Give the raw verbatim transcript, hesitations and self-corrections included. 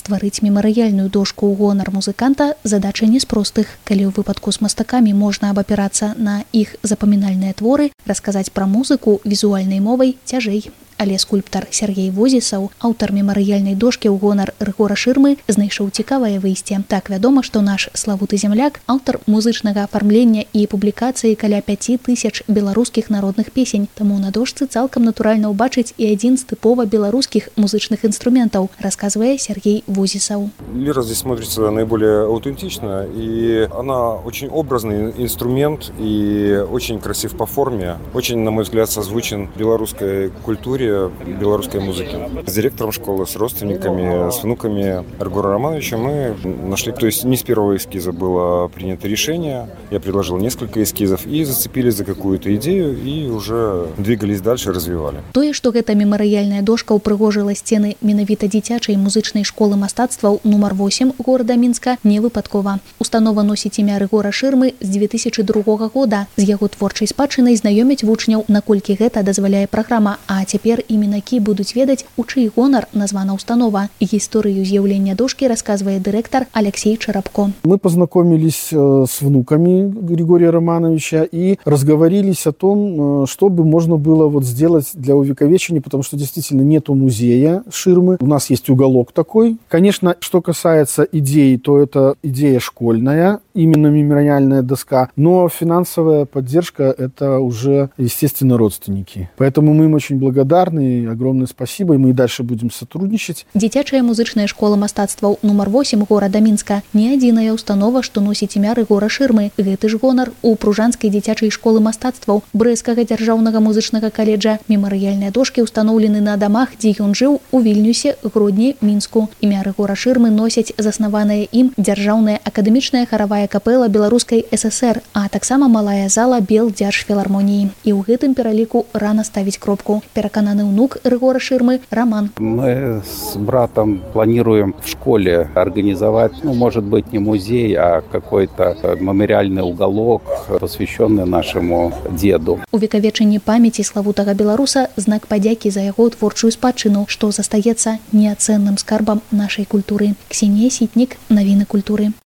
Стварыць мемарыяльную дошку ў гонар музыканта задача не з простых. Калі ў выпадку з мастакамі можна абапірацца на іх запамінальныя творы, расказаць пра музыку візуальнай мовай цяжэй. Але скульптар Сергей Возісаў, аўтар мемарыяльнай дошкі ў гонар Рыгора Шырмы, знайшоў цікавае выйсце. Так вядома, што наш славуты земляк аўтар музычнага афармлення і публікацыі каля пяці тысяч беларускіх народных песень. Таму на дошцы цалкам натуральна ўбачыць і адзін з тыпова беларускіх музычных інструментаў, расказвае Сергей Возісаў. Лира здесь смотрится наиболее аутентично, и она очень образный инструмент и очень красив по форме. Очень, на мой взгляд, созвучен белорусской культуре, белорусской музыки. С директором школы, с родственниками, с внуками Рыгора Романовича мы нашли, то есть не с первого эскиза было принято решение, я предложил несколько эскизов и зацепились за какую-то идею и уже двигались дальше, развивали. Тое, што гэта мемарыяльная дошка ўпрыгожыла сцены менавіта дзіцячай музычнай школы мастацтваў нумар восем горада Мінска, не выпадкова. Установа носіць імя Рыгора Шырмы з дзве тысячы другога года. З яго творчай спадчынай знаёмяць вучняў, наколькі гэта дазваляе праграма, а цяпер іменакі будуць ведаць, у чый гонар названа установа. Гісторыю з'яўлення дошкі расказвае дырэктар Алексей Чарапко. Мы познакомились с внуками Григория Романовича и разговорились о том, что бы можно было вот сделать для увековечения, потому что действительно нету музея Ширмы. У нас есть уголок такой. Конечно, что касается идей, то это идея школьная, именно мемориальная доска, но финансовая поддержка – это уже, естественно, родственники. Поэтому мы им очень благодарны. Огромное спасибо, и мы и дальше будем сотрудничать. Дзіцячая музычная школа мастацтваў нумар восем горада Мінска не адзіная установа, што носіць імя Рыгора Шырмы. Гэты ж гонар у пружанскай дзіцячай школы мастацтваў Брэсцкага дзяржаўнага музычнага каледжа. Мемарыяльныя дошкі ўстаноўлены на дамах, дзе ён жыў у Вільнюсе, Гродні, Мінску. Імя Рыгора Шырмы носяць заснаваная ім дзяржаўная акадэмічная харавая капэла Беларускай ССР, а таксама малая зала Белдзяржфілармоніі. І ў гэтым пераліку рана ставіць кропку. Перакананы внук Рыгора Шырмы Роман. Мы с братом планируем в школе организовать, ну, может быть, не музей, а какой-то мемориальный уголок, посвященный нашему деду. Увекавечанне памяці славутага беларуса знак падзякі за яго творчую спадчыну, што застаецца неацэнным скарбам нашай культуры. Ксенія Сітнік, навіны культуры.